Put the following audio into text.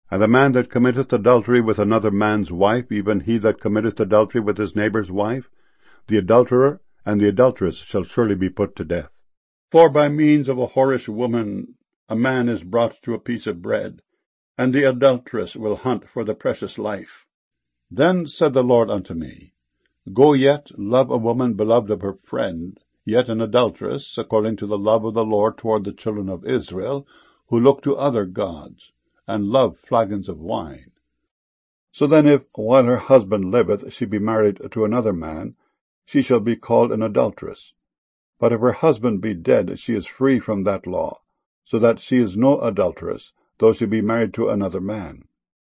And the man that committeth adultery with another man's wife, even he that committeth adultery with his neighbour's wife, the adulterer and the adulteress shall surely be put to death. For by means of a whorish woman a man is brought to a piece of bread, and the adulteress will hunt for the precious life. Then said the Lord unto me, Go yet, love a woman beloved of her friend, yet an adulteress, according to the love of the Lord toward the children of Israel, who look to other gods, and love flagons of wine. So then if, while her husband liveth, she be married to another man, she shall be called an adulteress. But if her husband be dead, she is free from that law, so that she is no adulteress, though she be married to another man.